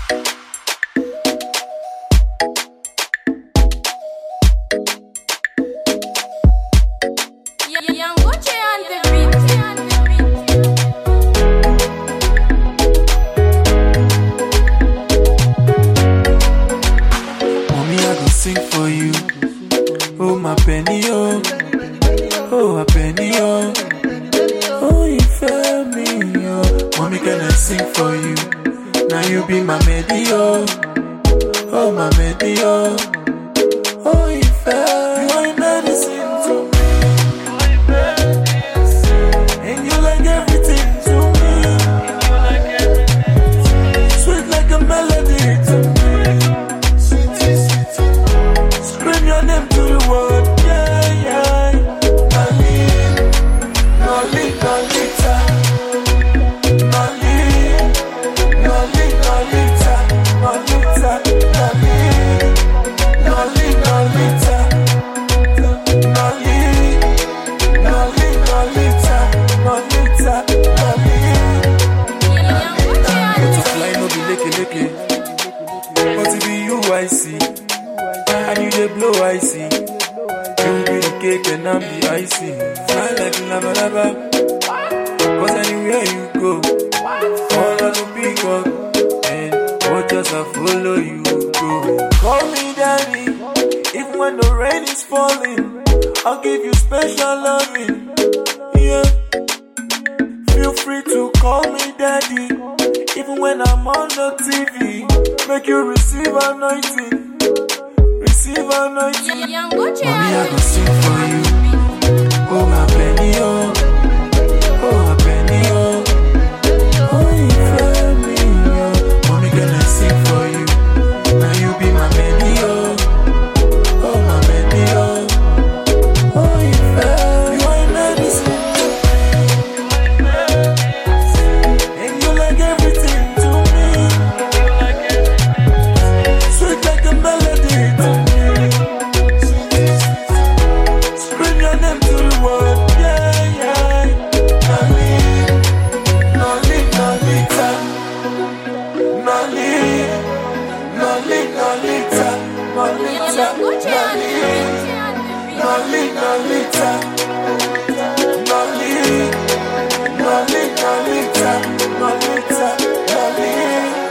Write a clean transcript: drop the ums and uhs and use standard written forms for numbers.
Sing for you, oh my penny, oh, oh a penny, oh, oh you feel me, oh, mommy can I sing for you? Now you be my medi, oh my medi, oh you feel, you ain't medicine to me, and you like everything to me, sweet like a melody to me. Your name to the world, yeah, yeah. Nolita, butterfly no be leke, but it be you I see. And you dey blow icy. You be the cake and I'm the icing. Fly like lava lava. Cause anywhere you go, all of the peacock and watchers I follow you go. Call me daddy, even when the rain is falling. I'll give you special loving. Yeah. Feel free to call me daddy, even when I'm on the TV. Make you receive anointing. Receive anointing. Mommy, I go sing for you. Oh my penny, oh, oh a penny, oh, oh you feel me, oh. Mommy, can I sing for you? Now you be my penny, oh my penny, oh, oh you feel, you ain't medicine, and you like everything to me, sweet like a melody to me. Nolita.